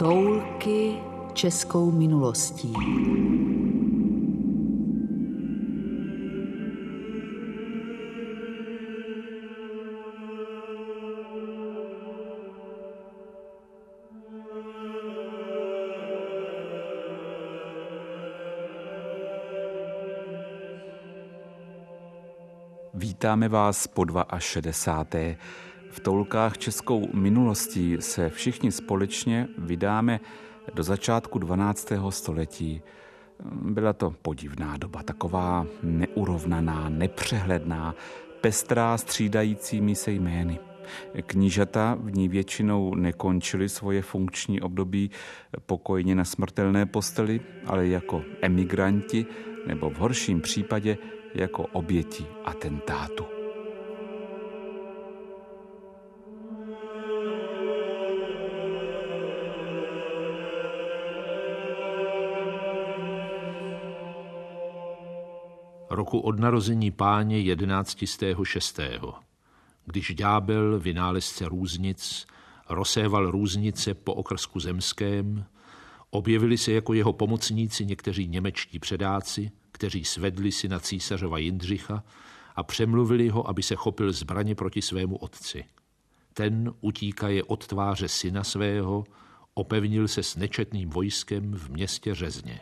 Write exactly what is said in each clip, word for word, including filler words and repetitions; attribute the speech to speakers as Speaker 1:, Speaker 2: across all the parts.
Speaker 1: Toulky českou minulostí.
Speaker 2: Vítáme vás po šedesáté druhé V Toulkách českou minulostí se všichni společně vydáme do začátku dvanáctého století. Byla to podivná doba, taková neurovnaná, nepřehledná, pestrá střídajícími se jmény. Knížata v ní většinou nekončily svoje funkční období pokojně na smrtelné posteli, ale jako emigranti nebo v horším případě jako oběti atentátu.
Speaker 3: Roku od narození Páně jedenáctistého šestého Když ďábel, vynálezce různic, rozséval různice po okrsku zemském, objevili se jako jeho pomocníci někteří němečtí předáci, kteří svedli syna císařova Jindřicha a přemluvili ho, aby se chopil zbraně proti svému otci. Ten utíkaje od tváře syna svého, opevnil se s nečetným vojskem v městě Řezně.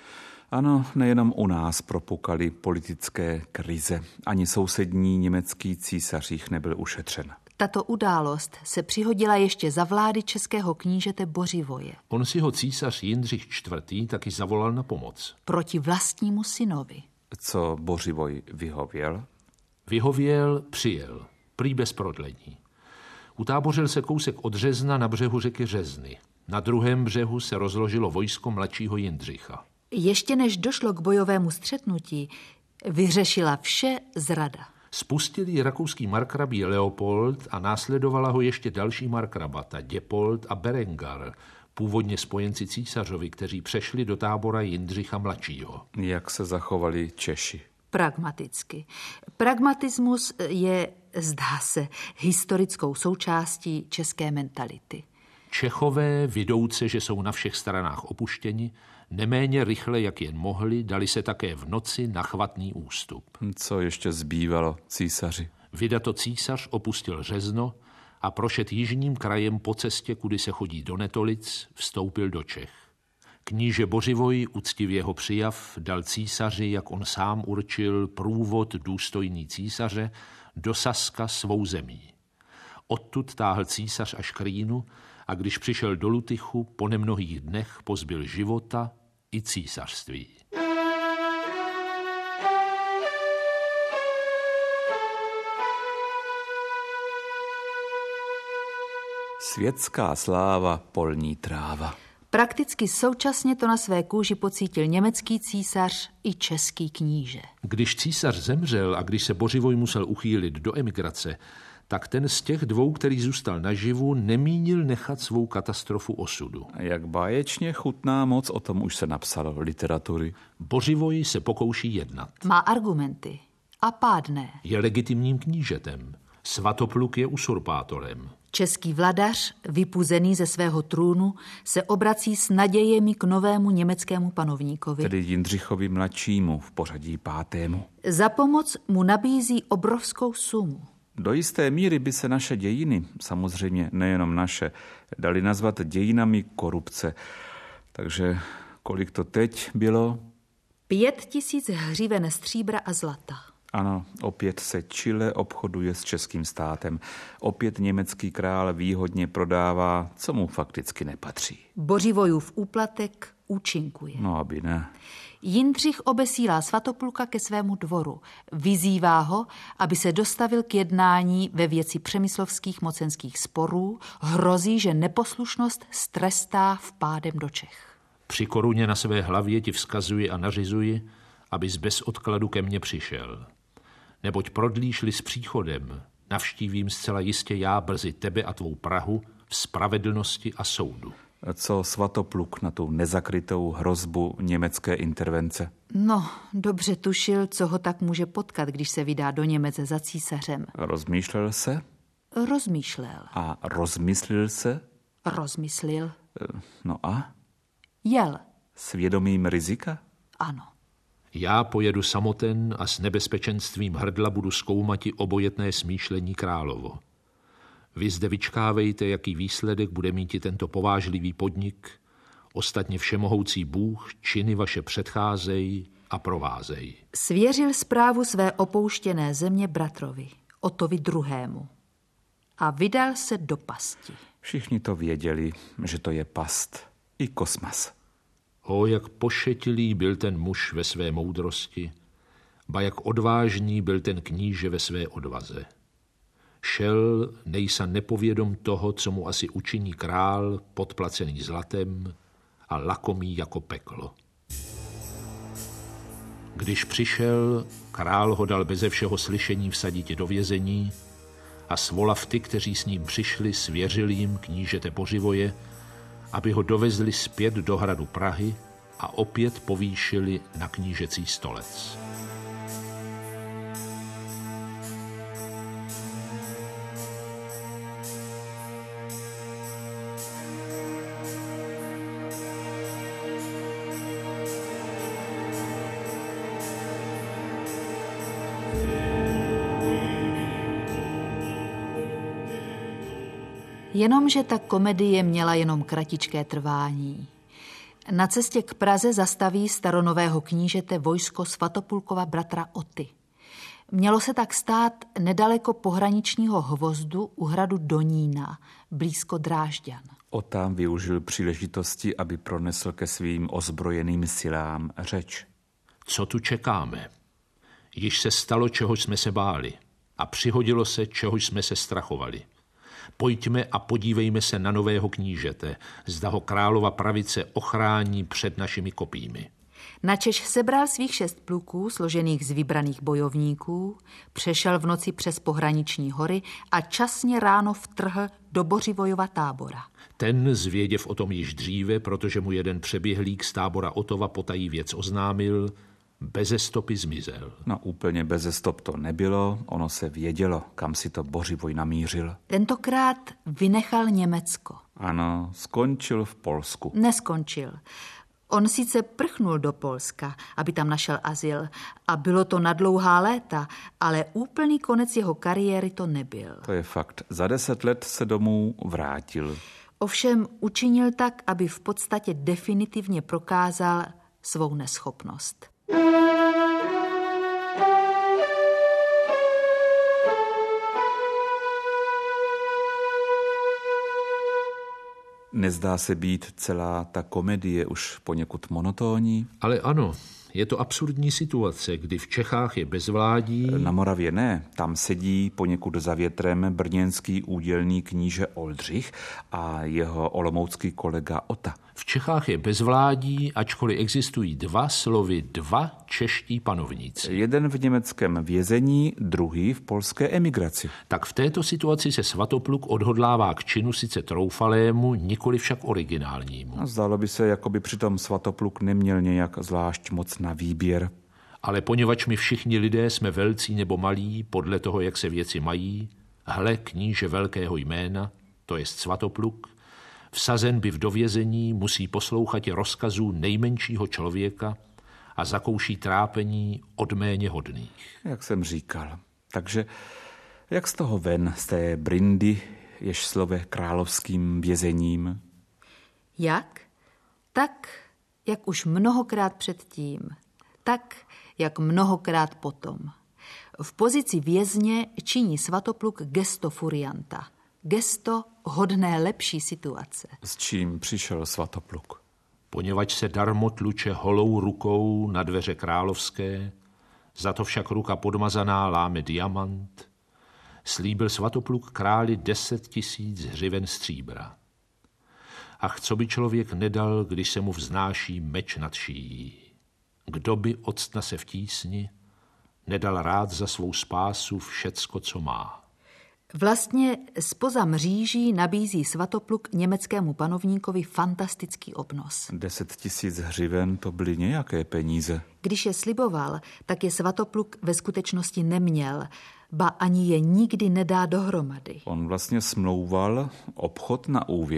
Speaker 2: Ano, nejenom u nás propukaly politické krize. Ani sousední německý císař jich nebyl ušetřen.
Speaker 1: Tato událost se přihodila ještě za vlády českého knížete Bořivoje.
Speaker 3: On si ho císař Jindřich čtvrtý taky zavolal na pomoc.
Speaker 1: Proti vlastnímu synovi.
Speaker 2: Co Bořivoj vyhověl?
Speaker 3: Vyhověl, přijel, prý bez prodlení. Utábořil se kousek od Řezna na břehu řeky Řezny. Na druhém břehu se rozložilo vojsko mladšího Jindřicha.
Speaker 1: Ještě než došlo k bojovému střetnutí, vyřešila vše zrada.
Speaker 3: Spustil ji rakouský markrabí Leopold a následovala ho ještě další markrabata Děpold a Berengar, původně spojenci císařovi, kteří přešli do tábora Jindřicha mladšího.
Speaker 2: Jak se zachovali Češi?
Speaker 1: Pragmaticky. Pragmatismus je, zdá se, historickou součástí české mentality.
Speaker 3: Čechové, vidouce, že jsou na všech stranách opuštěni, neméně rychle, jak jen mohli, dali se také v noci na chvatný ústup.
Speaker 2: Co ještě zbývalo císaři?
Speaker 3: Vydato císař opustil Řezno a prošet jižním krajem po cestě, kudy se chodí do Netolic, vstoupil do Čech. Kníže Bořivoj, uctivě ho přijav, dal císaři, jak on sám určil, průvod důstojný císaře do Saska svou zemí. Odtud táhl císař až k Rýnu a když přišel do Lutychu, po nemnohých dnech pozbyl života i císařství.
Speaker 2: Světská sláva, polní tráva.
Speaker 1: Prakticky současně to na své kůži pocítil německý císař i český kníže.
Speaker 3: Když císař zemřel a když se Bořivoj musel uchýlit do emigrace, tak ten z těch dvou, který zůstal naživu, nemínil nechat svou katastrofu osudu.
Speaker 2: Jak báječně chutná moc, o tom už se napsalo literatury.
Speaker 3: Bořivoj se pokouší jednat.
Speaker 1: Má argumenty a pádné.
Speaker 3: Je legitimním knížetem. Svatopluk je usurpátorem.
Speaker 1: Český vladař, vypuzený ze svého trůnu, se obrací s nadějemi k novému německému panovníkovi.
Speaker 2: Tedy Jindřichovi mladšímu v pořadí pátému.
Speaker 1: Za pomoc mu nabízí obrovskou sumu.
Speaker 2: Do jisté míry by se naše dějiny, samozřejmě nejenom naše, dali nazvat dějinami korupce. Takže kolik to teď bylo?
Speaker 1: Pět tisíc hřiven stříbra a zlata.
Speaker 2: Ano, opět se Chile obchoduje s českým státem. Opět německý král výhodně prodává, co mu fakticky nepatří.
Speaker 1: Bořivojův úplatek účinkuje.
Speaker 2: No, aby ne.
Speaker 1: Jindřich obesílá Svatopluka ke svému dvoru. Vyzývá ho, aby se dostavil k jednání ve věci přemyslovských mocenských sporů. Hrozí, že neposlušnost strestá vpádem do Čech.
Speaker 3: Při koruně na své hlavě ti vzkazuji a nařizuji, abys bez odkladu ke mně přišel. Neboť prodlíš-li s příchodem, navštívím zcela jistě já brzy tebe a tvou Prahu v spravedlnosti a soudu.
Speaker 2: Co Svatopluk na tu nezakrytou hrozbu německé intervence?
Speaker 1: No, dobře tušil, co ho tak může potkat, když se vydá do Němece za císařem.
Speaker 2: Rozmýšlel se?
Speaker 1: Rozmýšlel.
Speaker 2: A rozmyslil se?
Speaker 1: Rozmyslil.
Speaker 2: No a?
Speaker 1: Jel.
Speaker 2: S vědomím rizika?
Speaker 1: Ano.
Speaker 3: Já pojedu samoten a s nebezpečenstvím hrdla budu zkoumati obojetné smýšlení královo. Vy zde vyčkávejte, jaký výsledek bude mít i tento povážlivý podnik. Ostatně všemohoucí Bůh činy vaše předcházej a provázej.
Speaker 1: Svěřil zprávu své opouštěné země bratrovi, Otovi druhému. A vydal se do pasti.
Speaker 2: Všichni to věděli, že to je past. I Kosmas.
Speaker 3: O, jak pošetilý byl ten muž ve své moudrosti, ba jak odvážný byl ten kníže ve své odvaze. Šel nejsa nepovědom toho, co mu asi učiní král, podplacený zlatem a lakomý jako peklo. Když přišel, král ho dal beze všeho slyšení vsadit do vězení a svolav ty, kteří s ním přišli, svěřil jim knížete Pořivoje, aby ho dovezli zpět do hradu Prahy a opět povýšili na knížecí stolec.
Speaker 1: Jenomže ta komedie měla jenom kratičké trvání. Na cestě k Praze zastaví staronového knížete vojsko Svatopulkova bratra Oty. Mělo se tak stát nedaleko pohraničního Hvozdu u hradu Donína, blízko Drážďan.
Speaker 2: Ota využil příležitosti, aby pronesl ke svým ozbrojeným silám řeč.
Speaker 3: Co tu čekáme? Již se stalo, čehož jsme se báli, a přihodilo se, čehož jsme se strachovali. Pojďme a podívejme se na nového knížete, zda ho králova pravice ochrání před našimi kopími.
Speaker 1: Načež sebral svých šest pluků, složených z vybraných bojovníků, přešel v noci přes pohraniční hory a časně ráno vtrhl do Bořivojova tábora.
Speaker 3: Ten, zvěděv o tom již dříve, protože mu jeden přeběhlík z tábora Otova potají věc oznámil, beze stopy zmizel.
Speaker 2: No úplně beze stop to nebylo, ono se vědělo, kam si to Bořivoj namířil.
Speaker 1: Tentokrát vynechal Německo.
Speaker 2: Ano, skončil v Polsku.
Speaker 1: Neskončil. On sice prchnul do Polska, aby tam našel azyl, a bylo to na dlouhá léta, ale úplný konec jeho kariéry to nebyl.
Speaker 2: To je fakt. Za deset let se domů vrátil.
Speaker 1: Ovšem učinil tak, aby v podstatě definitivně prokázal svou neschopnost.
Speaker 2: Nezdá se být celá ta komedie už poněkud monotónní?
Speaker 3: Ale ano, je to absurdní situace, kdy v Čechách je bezvládí.
Speaker 2: Na Moravě ne, tam sedí poněkud za větrem brněnský údělný kníže Oldřich a jeho olomoucký kolega Ota.
Speaker 3: V Čechách je bezvládí, ačkoliv existují dva slovy dva čeští panovníci.
Speaker 2: Jeden v německém vězení, druhý v polské emigraci.
Speaker 3: Tak v této situaci se Svatopluk odhodlává k činu sice troufalému, nikoli však originálnímu.
Speaker 2: A zdálo by se, jako by přitom Svatopluk neměl nějak zvlášť moc na výběr.
Speaker 3: Ale poněvadž my všichni lidé jsme velcí nebo malí, podle toho, jak se věci mají, hle kníže velkého jména, to jest Svatopluk, vsazen by v dovězení, musí poslouchat rozkazů nejmenšího člověka a zakouší trápení od méně hodných.
Speaker 2: Jak jsem říkal. Takže jak z toho ven, z té brindy, jež slove královským vězením?
Speaker 1: Jak? Tak, jak už mnohokrát předtím. Tak, jak mnohokrát potom. V pozici vězně činí Svatopluk gesto furianta. Gesto hodné lepší situace.
Speaker 2: S čím přišel Svatopluk?
Speaker 3: Poněvadž se darmo tluče holou rukou na dveře královské, za to však ruka podmazaná láme diamant, slíbil Svatopluk králi deset tisíc hřiven stříbra. Ach, co by člověk nedal, když se mu vznáší meč nad šíjí? Kdo by octna se v tísni nedal rád za svou spásu všecko, co má?
Speaker 1: Vlastně zpoza mříží nabízí Svatopluk německému panovníkovi fantastický obnos.
Speaker 2: Deset tisíc hřiven, to byly nějaké peníze.
Speaker 1: Když je sliboval, tak je Svatopluk ve skutečnosti neměl, ba ani je nikdy nedá dohromady.
Speaker 2: On vlastně smlouval obchod na úvěr.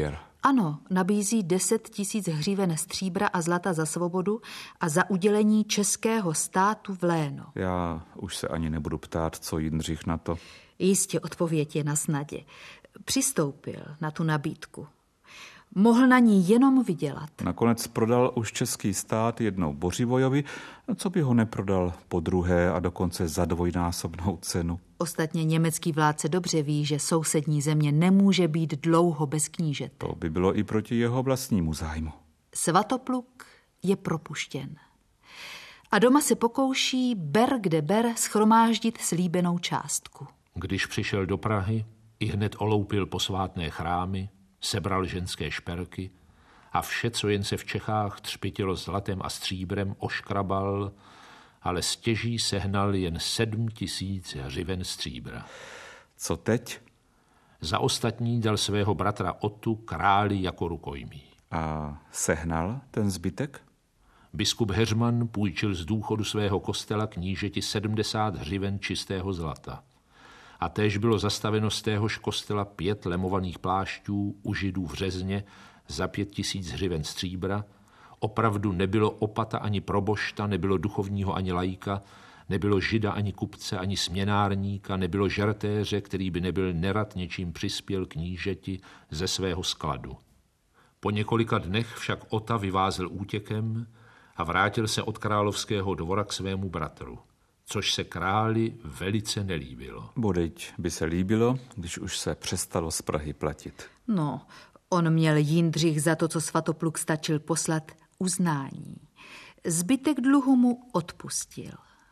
Speaker 1: Ano, nabízí deset tisíc hříven stříbra a zlata za svobodu a za udělení českého státu v léno.
Speaker 2: Já už se ani nebudu ptát, co Jindřich na to.
Speaker 1: Jistě odpověď je na snadě. Přistoupil na tu nabídku. Mohl na ní jenom vydělat.
Speaker 2: Nakonec prodal už český stát jednou Bořivojovi, co by ho neprodal po druhé a dokonce za dvojnásobnou cenu.
Speaker 1: Ostatně německý vládce dobře ví, že sousední země nemůže být dlouho bez knížete.
Speaker 2: To by bylo i proti jeho vlastnímu zájmu.
Speaker 1: Svatopluk je propuštěn. A doma se pokouší ber kde ber shromáždit slíbenou částku.
Speaker 3: Když přišel do Prahy, i hned oloupil posvátné chrámy, sebral ženské šperky a vše, co jen se v Čechách třpitilo zlatem a stříbrem, oškrabal, ale stěží sehnal jen sedm tisíc hřiven stříbra.
Speaker 2: Co teď?
Speaker 3: Za ostatní dal svého bratra Otu králi jako rukojmí.
Speaker 2: A sehnal ten zbytek?
Speaker 3: Biskup Heřman půjčil z důchodu svého kostela knížeti sedmdesát hřiven čistého zlata. A též bylo zastaveno z téhož kostela pět lemovaných plášťů u Židů v Řezně za pět tisíc hřiven stříbra. Opravdu nebylo opata ani probošta, nebylo duchovního ani laika, nebylo žida ani kupce, ani směnárníka, nebylo žertéře, který by nebyl nerad něčím přispěl knížeti ze svého skladu. Po několika dnech však Ota vyvázel útěkem a vrátil se od královského dvora k svému bratru, což se králi velice nelíbilo.
Speaker 2: Bodeď by se líbilo, když už se přestalo z Prahy platit.
Speaker 1: No, on měl Jindřich za to, co Svatopluk stačil poslat, uznání. Zbytek dluhu mu odpustil.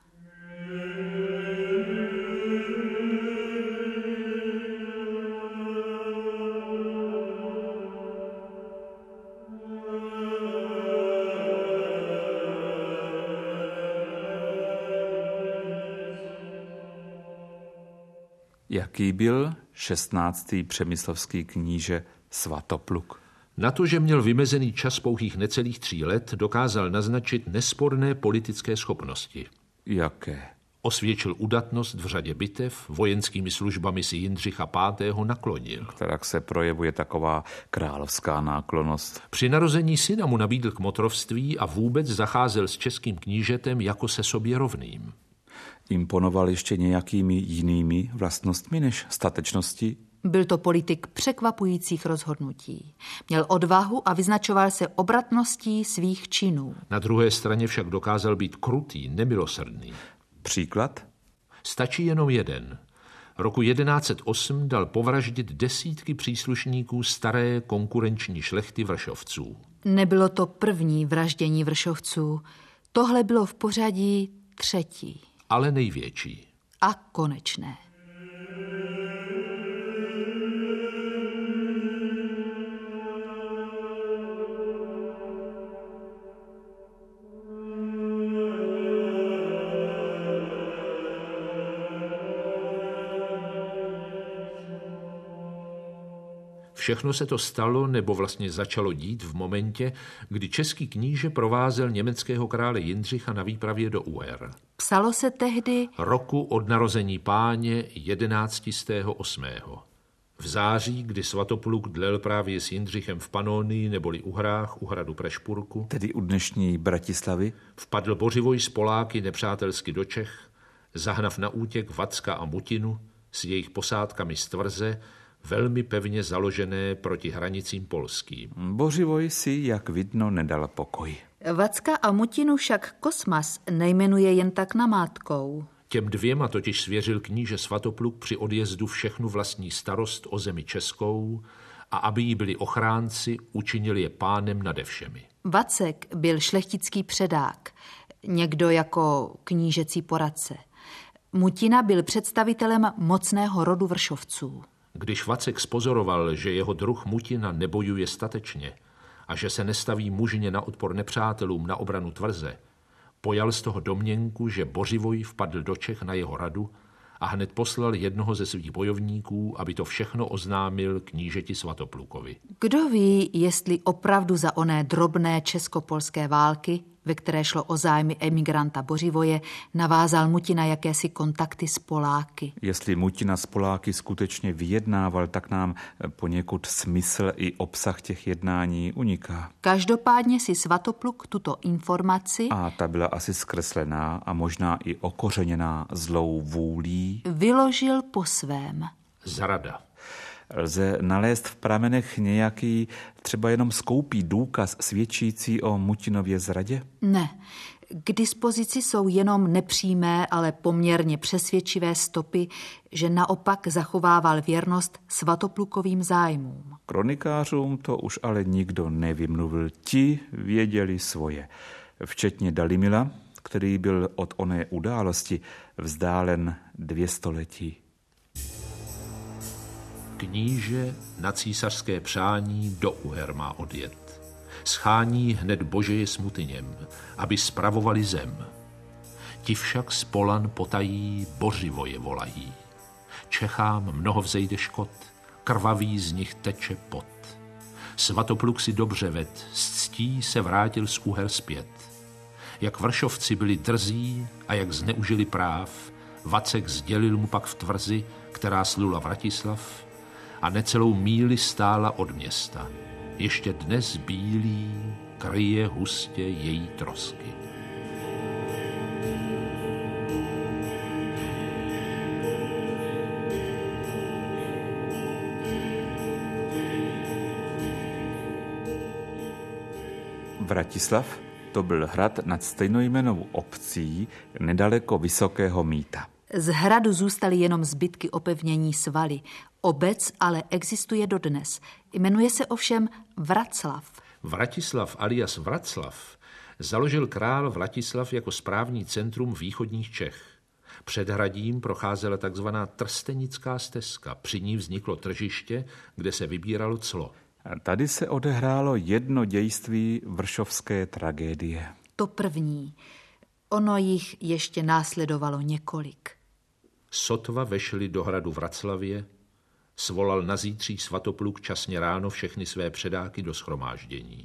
Speaker 2: Jaký byl šestnáctý přemyslovský kníže Svatopluk?
Speaker 3: Na to, že měl vymezený čas pouhých necelých tří let, dokázal naznačit nesporné politické schopnosti.
Speaker 2: Jaké?
Speaker 3: Osvědčil udatnost v řadě bitev, vojenskými službami si Jindřicha pátého naklonil.
Speaker 2: Tak se projevuje taková královská náklonnost.
Speaker 3: Při narození syna mu nabídl kmotrovství a vůbec zacházel s českým knížetem jako se sobě rovným.
Speaker 2: Imponoval ještě nějakými jinými vlastnostmi než statečností?
Speaker 1: Byl to politik překvapujících rozhodnutí. Měl odvahu a vyznačoval se obratností svých činů.
Speaker 3: Na druhé straně však dokázal být krutý, nemilosrdný.
Speaker 2: Příklad?
Speaker 3: Stačí jenom jeden. Roku jedenáct set osm dal povraždit desítky příslušníků staré konkurenční šlechty Vršovců.
Speaker 1: Nebylo to první vraždění Vršovců. Tohle bylo v pořadí třetí.
Speaker 3: Ale největší.
Speaker 1: A konečné.
Speaker 3: Všechno se to stalo, nebo vlastně začalo dít v momentě, kdy český kníže provázel německého krále Jindřicha na výpravě do Uher.
Speaker 1: Psalo se tehdy
Speaker 3: roku od narození páně jedenáctistého osmého. V září, kdy Svatopluk dlel právě s Jindřichem v Panonii neboli Uhrách u hradu Prešpurku,
Speaker 2: tedy u dnešní Bratislavy,
Speaker 3: vpadl Bořivoj s Poláky nepřátelsky do Čech, zahnav na útěk Vacka a Mutinu s jejich posádkami z tvrze, velmi pevně založené proti hranicím polským.
Speaker 2: Bořivoj si, jak vidno, nedal pokoj.
Speaker 1: Vacka a Mutinu však Kosmas nejmenuje jen tak namátkou.
Speaker 3: Těm dvěma totiž svěřil kníže Svatopluk při odjezdu všechnu vlastní starost o zemi českou a aby jí byli ochránci, učinil je pánem nade všemi.
Speaker 1: Vacek byl šlechtický předák, někdo jako knížecí poradce. Mutina byl představitelem mocného rodu Vršovců.
Speaker 3: Když Vacek spozoroval, že jeho druh Mutina nebojuje statečně a že se nestaví mužně na odpor nepřátelům na obranu tvrze, pojal z toho domněnku, že Bořivoj vpadl do Čech na jeho radu a hned poslal jednoho ze svých bojovníků, aby to všechno oznámil knížeti Svatoplukovi.
Speaker 1: Kdo ví, jestli opravdu za oné drobné česko-polské války ve které šlo o zájmy emigranta Bořivoje, navázal Mutina jakési kontakty s Poláky.
Speaker 2: Jestli Mutina s Poláky skutečně vyjednával, tak nám poněkud smysl i obsah těch jednání uniká.
Speaker 1: Každopádně si Svatopluk tuto informaci,
Speaker 2: a ta byla asi zkreslená a možná i okořeněná zlou vůlí,
Speaker 1: vyložil po svém.
Speaker 3: Zrada.
Speaker 2: Lze nalézt v pramenech nějaký třeba jenom skoupý důkaz svědčící o Mutinově zradě?
Speaker 1: Ne. K dispozici jsou jenom nepřímé, ale poměrně přesvědčivé stopy, že naopak zachovával věrnost Svatoplukovým zájmům.
Speaker 2: Kronikářům to už ale nikdo nevymluvil. Ti věděli svoje. Včetně Dalimila, který byl od oné události vzdálen dvě století.
Speaker 3: Kníže na císařské přání do Uher má odjet. Schání hned Božeje s Mutyněm, aby spravovali zem. Ti však z Polan potají Bořivoje volají. Čechám mnoho vzejde škod, krvavý z nich teče pot. Svatopluk si dobře ved, s ctí se vrátil z Uher zpět. Jak Vršovci byli drzí a jak zneužili práv, Vacek sdělil mu pak v tvrzi, která slula Vratislav, a necelou míli stála od města. Ještě dnes bílý kryje hustě její trosky.
Speaker 2: Vratislav to byl hrad nad stejnojmennou obcí nedaleko Vysokého Mýta.
Speaker 1: Z hradu zůstaly jenom zbytky opevnění svaly. Obec ale existuje dodnes. Jmenuje se ovšem Vraclav.
Speaker 3: Vratislav alias Vraclav založil král Vratislav jako správní centrum východních Čech. Před hradím procházela takzvaná Trstenická stezka. Při ní vzniklo tržiště, kde se vybíralo clo.
Speaker 2: Tady se odehrálo jedno dějství vršovské tragédie.
Speaker 1: To první. Ono jich ještě následovalo několik.
Speaker 3: Sotva vešli do hradu Vraclavě, svolal na zítří Svatopluk časně ráno všechny své předáky do shromáždění.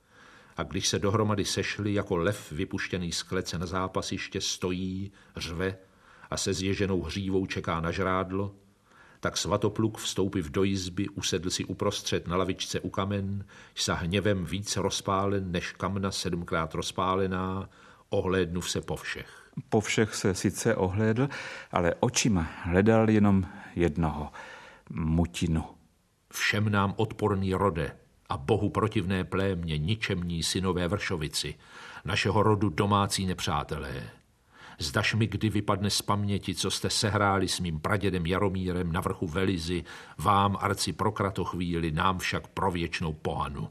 Speaker 3: A když se dohromady sešli, jako lev vypuštěný z klece na zápasiště stojí, řve a se zježenou hřívou čeká na žrádlo, tak Svatopluk vstoupiv do jizby, usedl si uprostřed na lavičce u kamen, sa hněvem víc rozpálen než kamna sedmkrát rozpálená, ohlédnuv se po všech.
Speaker 2: Po všech se sice ohlédl, ale očima hledal jenom jednoho, Mutinu.
Speaker 3: Všem nám odporný rode a Bohu protivné plémě, ničemní synové Vršovici, našeho rodu domácí nepřátelé. Zdaž mi kdy vypadne z paměti, co jste sehráli s mým pradědem Jaromírem na vrchu Velizy, vám, arci pro kratochvíli, nám však pro věčnou pohanu.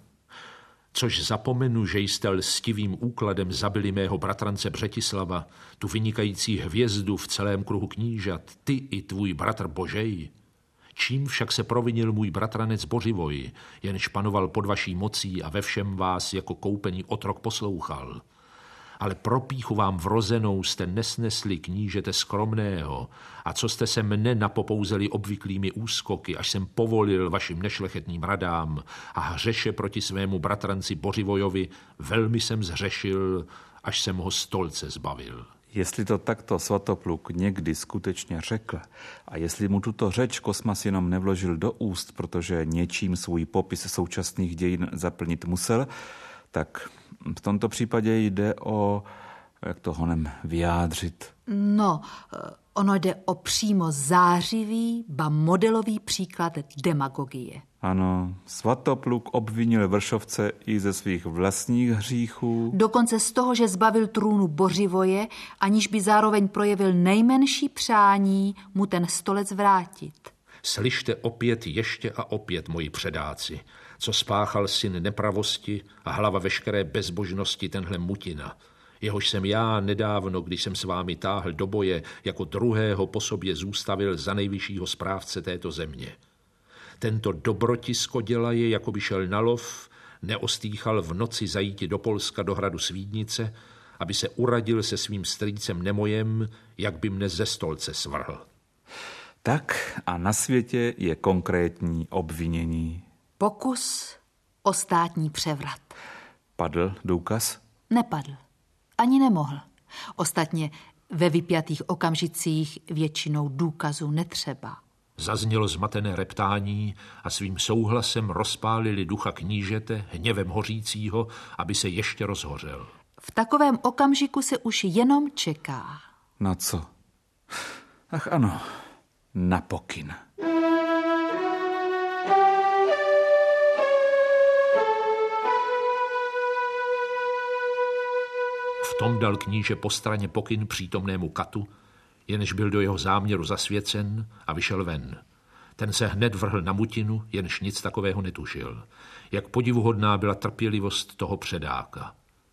Speaker 3: Což zapomenu, že jste lstivým úkladem zabili mého bratrance Břetislava, tu vynikající hvězdu v celém kruhu knížat, ty i tvůj bratr Božej. Čím však se provinil můj bratranec Bořivoj, jenž panoval pod vaší mocí a ve všem vás jako koupený otrok poslouchal. Ale pro pýchu vám vrozenou jste nesnesli knížete skromného a co jste se mne napopouzeli obvyklými úskoky, až jsem povolil vašim nešlechetným radám a hřeše proti svému bratranci Bořivojovi, velmi jsem zhřešil, až jsem ho stolce zbavil.
Speaker 2: Jestli to takto Svatopluk někdy skutečně řekl a jestli mu tuto řeč Kosmas jenom nevložil do úst, protože něčím svůj popis současných dějin zaplnit musel, tak v tomto případě jde o, jak to honem vyjádřit?
Speaker 1: No, ono jde o přímo zářivý, ba modelový příklad demagogie.
Speaker 2: Ano, Svatopluk obvinil Vršovce i ze svých vlastních hříchů.
Speaker 1: Dokonce z toho, že zbavil trůnu Bořivoje, aniž by zároveň projevil nejmenší přání mu ten stolec vrátit.
Speaker 3: Slyšte opět ještě a opět, moji předáci, co spáchal syn nepravosti a hlava veškeré bezbožnosti tenhle Mutina. Jehož jsem já nedávno, když jsem s vámi táhl do boje, jako druhého po sobě zůstavil za nejvyššího správce této země. Tento dobrotisko dělaje, jako by šel na lov, neostýchal v noci zajíti do Polska do hradu Svídnice, aby se uradil se svým strýcem Nemojem, jak by mne ze stolce svrhl.
Speaker 2: Tak a na světě je konkrétní obvinění.
Speaker 1: Pokus o státní převrat.
Speaker 2: Padl důkaz?
Speaker 1: Nepadl. Ani nemohl. Ostatně ve vypjatých okamžicích většinou důkazů netřeba.
Speaker 3: Zaznělo zmatené reptání a svým souhlasem rozpálili ducha knížete hněvem hořícího, aby se ještě rozhořel.
Speaker 1: V takovém okamžiku se už jenom čeká.
Speaker 2: Na co? Ach ano, na pokyn.
Speaker 3: V tom dal kníže po straně pokyn přítomnému katu, jenž byl do jeho záměru zasvěcen, a vyšel ven. Ten se hned vrhl na mutinu, jenž nic takového netušil. Jak podivuhodná byla trpělivost toho předáka.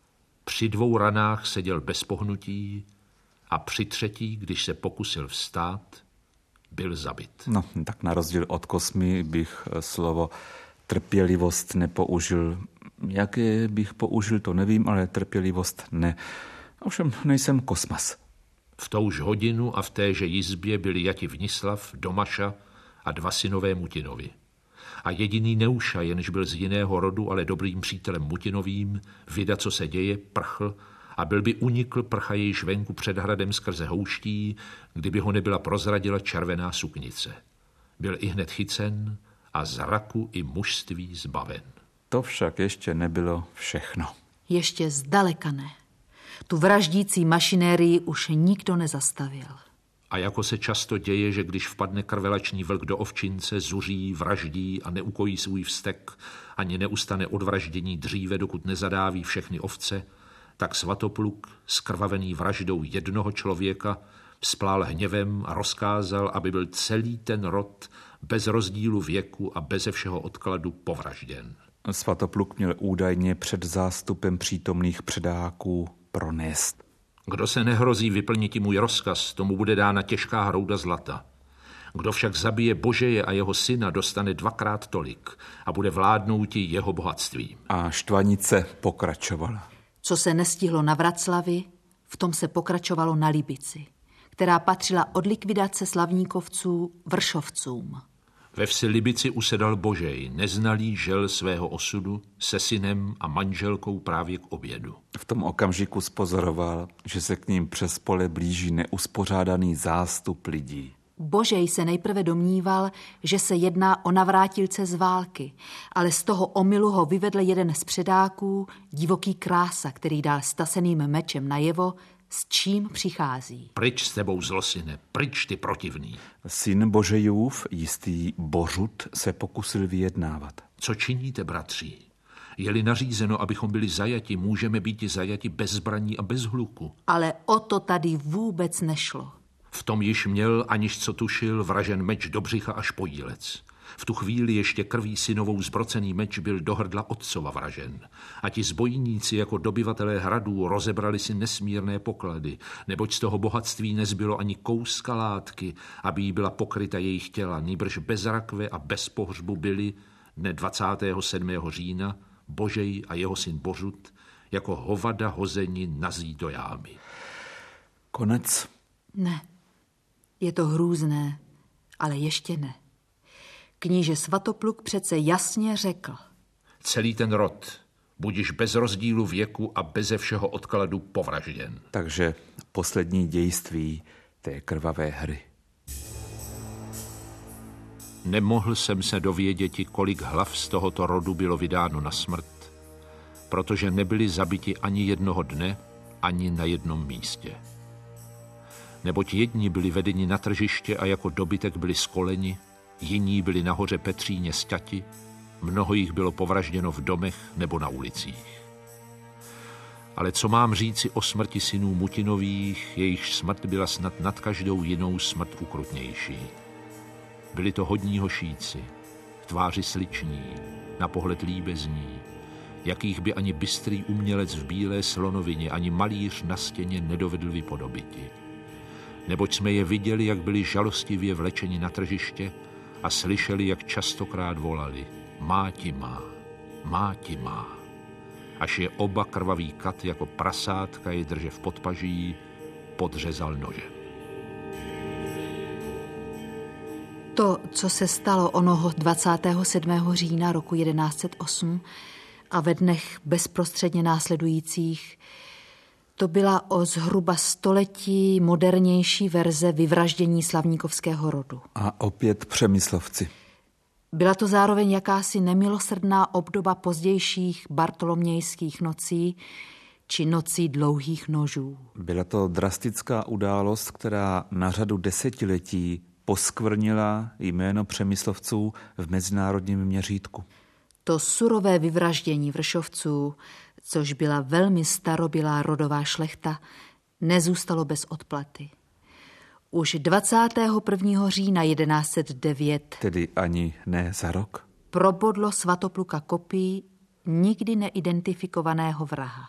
Speaker 3: Při dvou ranách seděl bez pohnutí a při třetí, když se pokusil vstát, byl zabit.
Speaker 2: No, tak na rozdíl od Kosmy bych slovo trpělivost nepoužil. Jaké bych použil, to nevím, ale trpělivost ne. Ovšem nejsem Kosmas.
Speaker 3: V touž hodinu a v téže jizbě byli Jati Vnislav, Domaša a dva synové Mutinovi. A jediný Neuša, jenž byl z jiného rodu, ale dobrým přítelem Mutinovým, vida, co se děje, prchl a byl by unikl prchajíž venku před hradem skrze houští, kdyby ho nebyla prozradila červená suknice. Byl i hned chycen a zraku i mužství zbaven.
Speaker 2: To však ještě nebylo všechno.
Speaker 1: Ještě zdaleka ne. Tu vraždící mašinérii už nikdo nezastavil.
Speaker 3: A jako se často děje, že když vpadne krvelačný vlk do ovčince, zuří, vraždí a neukojí svůj vztek, ani neustane od vraždění dříve, dokud nezadáví všechny ovce, tak Svatopluk, skrvavený vraždou jednoho člověka, vzplál hněvem a rozkázal, aby byl celý ten rod bez rozdílu věku a beze všeho odkladu povražděn.
Speaker 2: Svatopluk měl údajně před zástupem přítomných předáků pronést:
Speaker 3: Kdo se nehrozí vyplnit můj rozkaz, tomu bude dána těžká hrouda zlata. Kdo však zabije Božeje a jeho syna, dostane dvakrát tolik a bude vládnouti jeho bohatstvím.
Speaker 2: A štvanice pokračovala.
Speaker 1: Co se nestihlo na Vraclavi, v tom se pokračovalo na Libici, která patřila od likvidace slavníkovců Vršovcům.
Speaker 3: Ve vsi Libici usedal Božej, neznalý žel svého osudu, se synem a manželkou právě k obědu.
Speaker 2: V tom okamžiku spozoroval, že se k ním přes pole blíží neuspořádaný zástup lidí.
Speaker 1: Božej se nejprve domníval, že se jedná o navrátilce z války, ale z toho omylu ho vyvedl jeden z předáků, divoký Krása, který dal staseným mečem najevo, s čím přichází.
Speaker 3: Pryč s tebou, zlosyne, pryč ty protivný.
Speaker 2: Syn Božejův, jistý Bořut, se pokusil vyjednávat.
Speaker 3: Co činíte, bratři? Je-li nařízeno, abychom byli zajati, můžeme být zajati bez zbraní a bez hluku.
Speaker 1: Ale o to tady vůbec nešlo.
Speaker 3: V tom již měl, aniž co tušil, vražen meč do břicha až po jílec. V tu chvíli ještě krví synovou zbrocený meč byl do hrdla otcova vražen. A ti zbojníci jako dobyvatelé hradů rozebrali si nesmírné poklady, neboť z toho bohatství nezbylo ani kouska látky, aby jí byla pokryta jejich těla, nýbrž bez rakve a bez pohřbu byli dne dvacátého sedmého října Božej a jeho syn Bořut jako hovada hozeni nazí do jámy.
Speaker 2: Konec?
Speaker 1: Ne. Je to hrůzné, ale ještě ne. Kníže Svatopluk přece jasně řekl:
Speaker 3: Celý ten rod, budiš bez rozdílu věku a beze všeho odkladu povražděn.
Speaker 2: Takže poslední dějství té krvavé hry.
Speaker 3: Nemohl jsem se dověděti, kolik hlav z tohoto rodu bylo vydáno na smrt, protože nebyli zabiti ani jednoho dne, ani na jednom místě. Neboť jedni byli vedeni na tržiště a jako dobytek byli skoleni, jiní byli nahoře Petříně sťati, mnoho jich bylo povražděno v domech nebo na ulicích. Ale co mám říci o smrti synů Mutinových, jejichž smrt byla snad nad každou jinou smrt ukrutnější. Byli to hodní hošíci, v tváři sliční, na pohled líbezní, jakých by ani bystrý umělec v bílé slonovině, ani malíř na stěně nedovedl vypodobiti. Neboť jsme je viděli, jak byli žalostivě vlečeni na tržiště a slyšeli, jak častokrát volali: Máti má, máti má. Až je oba krvavý kat jako prasátka je drže v podpaží, podřezal nožem.
Speaker 1: To, co se stalo onoho dvacátého sedmého října roku jedenáct set osm a ve dnech bezprostředně následujících, To byla o zhruba století modernější verze vyvraždění slavníkovského rodu.
Speaker 2: A opět Přemyslovci.
Speaker 1: Byla to zároveň jakási nemilosrdná obdoba pozdějších bartolomějských nocí či nocí dlouhých nožů.
Speaker 2: Byla to drastická událost, která na řadu desetiletí poskvrnila jméno Přemyslovců v mezinárodním měřítku.
Speaker 1: To surové vyvraždění Vršovců, což byla velmi starobylá rodová šlechta, nezůstalo bez odplaty. Už dvacátého prvního října jedenáct set devět,
Speaker 2: tedy ani ne za rok,
Speaker 1: probodlo Svatopluka kopí nikdy neidentifikovaného vraha.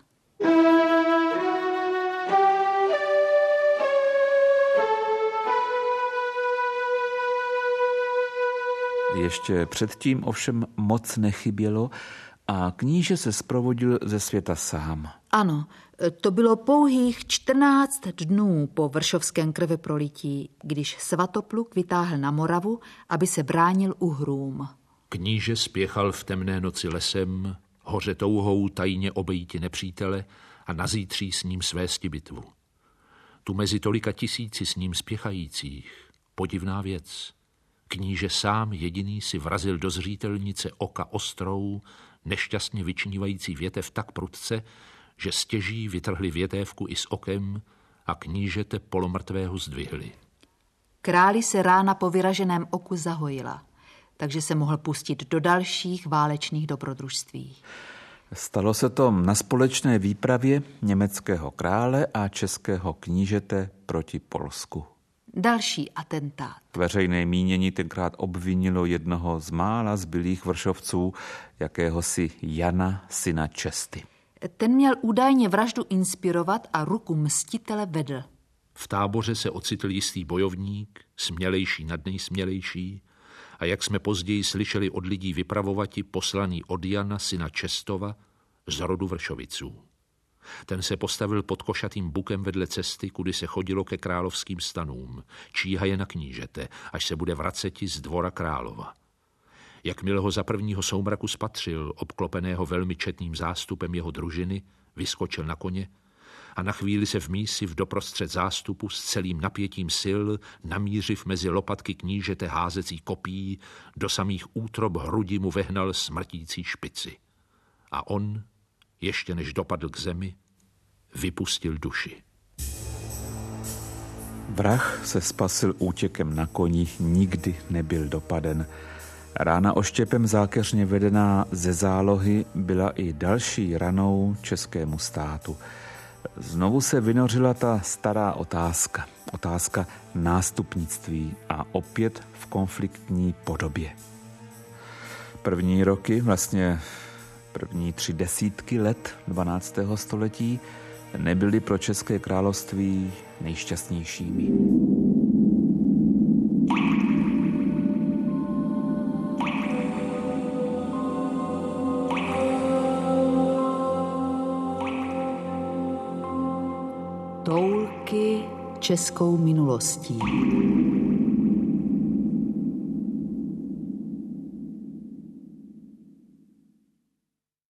Speaker 2: Ještě předtím ovšem moc nechybělo a kníže se zprovodil ze světa sám.
Speaker 1: Ano, to bylo pouhých čtrnáct dnů po vršovském krveprolití, když Svatopluk vytáhl na Moravu, aby se bránil uhrům.
Speaker 3: Kníže spěchal v temné noci lesem, hoře touhou tajně obejti nepřítele a nazítří s ním svésti bitvu. Tu mezi tolika tisíci s ním spěchajících, podivná věc, kníže sám jediný si vrazil do zřítelnice oka ostrou, nešťastně vyčnívající větev tak prudce, že stěží vytrhli větévku i s okem a knížete polomrtvého zdvihli.
Speaker 1: Králi se rána po vyraženém oku zahojila, takže se mohl pustit do dalších válečných dobrodružství.
Speaker 2: Stalo se to na společné výpravě německého krále a českého knížete proti Polsku.
Speaker 1: Další atentát.
Speaker 2: Veřejné mínění tenkrát obvinilo jednoho z mála zbylých Vršovců, jakéhosi Jana, syna Česty.
Speaker 1: Ten měl údajně vraždu inspirovat a ruku mstitele vedl.
Speaker 3: V táboře se ocitl jistý bojovník, smělejší nad nejsmělejší, a jak jsme později slyšeli od lidí vypravovati, poslaný od Jana, syna Čestova, z rodu Vršoviců. Ten se postavil pod košatým bukem vedle cesty, kudy se chodilo ke královským stanům, číhaje na knížete, až se bude vraceti z dvora králova. Jakmile ho za prvního soumraku spatřil, obklopeného velmi četným zástupem jeho družiny, vyskočil na koně a na chvíli se v mísi v doprostřed zástupu s celým napětím sil, namířiv mezi lopatky knížete házecí kopí, do samých útrob hrudi mu vehnal smrtící špici. A on, ještě než dopadl k zemi, vypustil duši.
Speaker 2: Vrah se spasil útěkem na koni, nikdy nebyl dopaden. Rána oštěpem zákeřně vedená ze zálohy byla i další ranou českému státu. Znovu se vynořila ta stará otázka, otázka nástupnictví a opět v konfliktní podobě. První roky, vlastně první tři desítky let dvanáctého století nebyly pro České království nejšťastnějšími.
Speaker 1: Toulky českou minulostí.